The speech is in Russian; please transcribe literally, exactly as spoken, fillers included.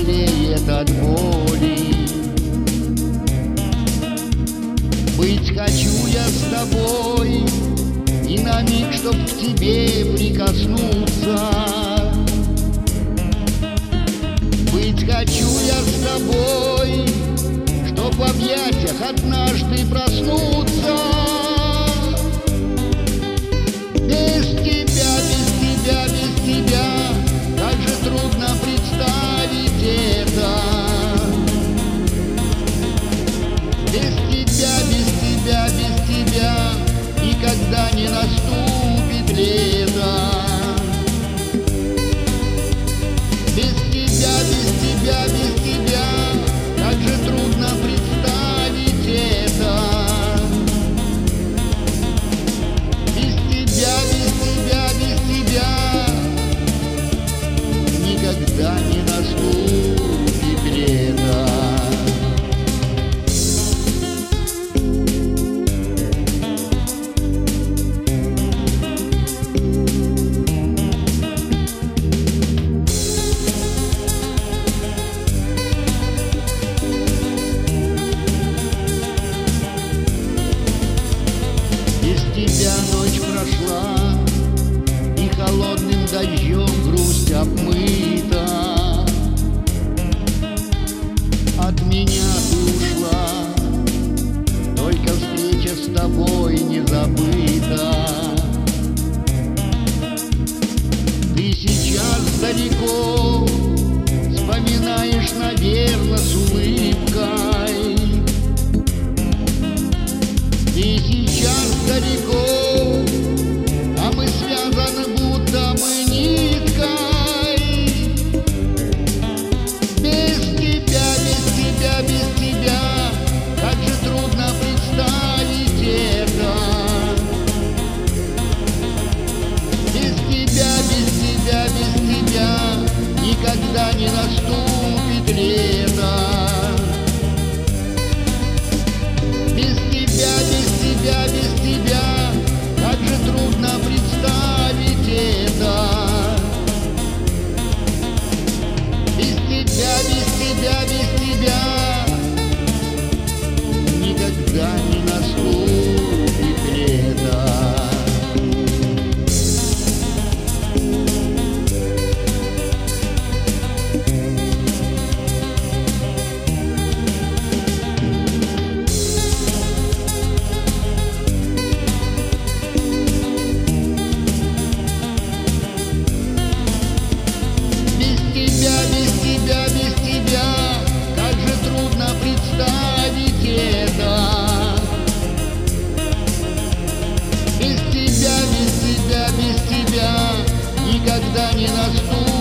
болеет от боли. Быть хочу я с тобой, и на миг, чтоб к тебе прикоснуться. Быть хочу я с тобой, чтоб в объятиях однажды проснуться. Без тебя, без тебя, без тебя, как же трудно представить это. Без тебя, без тебя, без тебя никогда не наступит лето. Без тебя, без тебя, без тебя, как же трудно представить это. Без тебя, без тебя, без тебя никогда не наступит лето. Без тебя ночь прошла, и холодным дождем грусть обмыта. От меня ты ушла, только встреча с тобой не забыта. Ты сейчас далеко, вспоминаешь, наверно, с улыбкой. Ты сейчас далеко, а мы связаны, будто мы ниткой. Без тебя, без тебя, без тебя, как же трудно представить это. Без тебя, без тебя, без тебя никогда не наступит лето. Без тебя, без тебя, без тебя, как же трудно представить это. Без тебя, без тебя, без тебя никогда не наступит лето. Без тебя, без тебя, как же трудно представить это. Без тебя, без тебя, без тебя никогда не наступит.